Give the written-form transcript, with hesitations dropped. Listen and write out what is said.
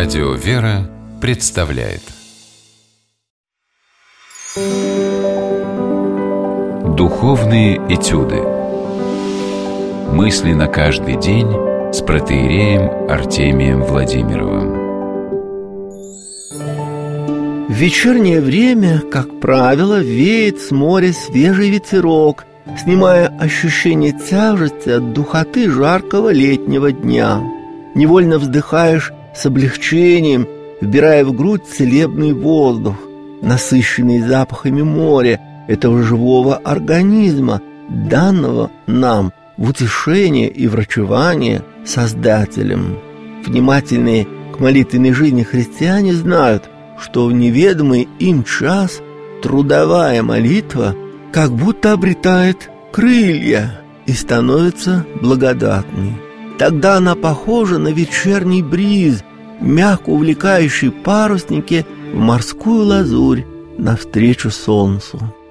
Радио «Вера» представляет Духовные этюды. Мысли на каждый день с протоиереем Артемием Владимировым. В вечернее время, как правило, веет с моря свежий ветерок, снимая ощущение тяжести от духоты жаркого летнего дня. Невольно вздыхаешь с облегчением, вбирая в грудь целебный воздух, насыщенный запахами моря, этого живого организма, данного нам в утешение и врачевание Создателем. Внимательные к молитвенной жизни христиане знают, что в неведомый им час трудовая молитва как будто обретает крылья и становится благодатной. Тогда она похожа на вечерний бриз, мягко увлекающий парусники в морскую лазурь навстречу солнцу.